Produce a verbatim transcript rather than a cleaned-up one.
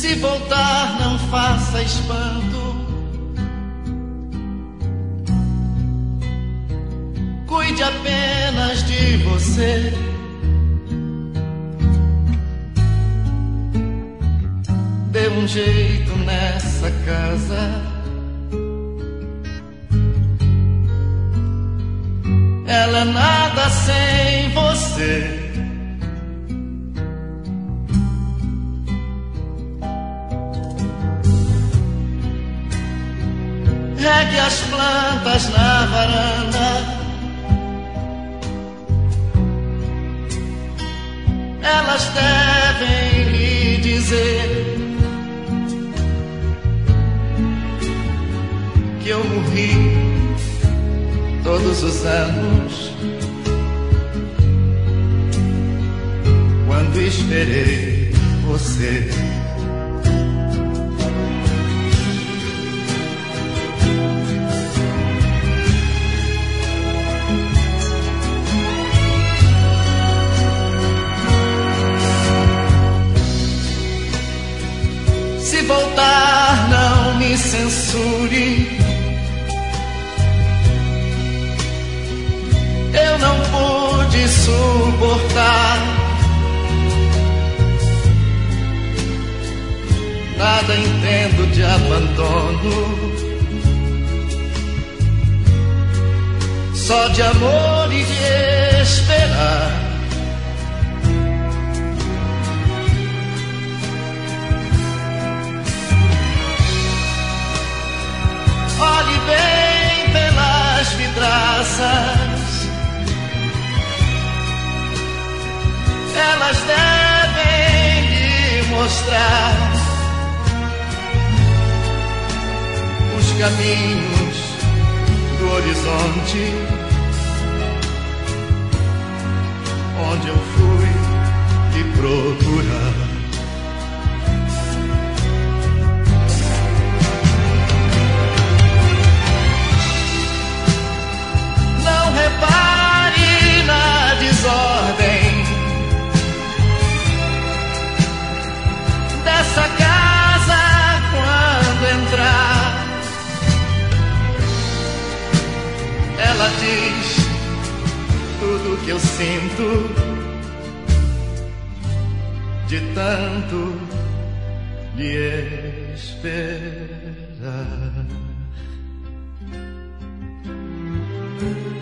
Se voltar, não faça espanto. Cuide apenas de você. Dê um jeito nessa casa. Ela é nada sem você. Regue as plantas na varanda. Elas devem lhe dizer que eu morri todos os anos quando esperei você. Se voltar, não me censure. Eu não pude suportar nada, entendo de abandono, só de amor e de esperar. Olhe bem pelas vidraças, elas devem lhe mostrar os caminhos do horizonte onde eu fui lhe procurar. Repare na desordem dessa casa quando entrar. Ela diz tudo que eu sinto de tanto lhe esperar.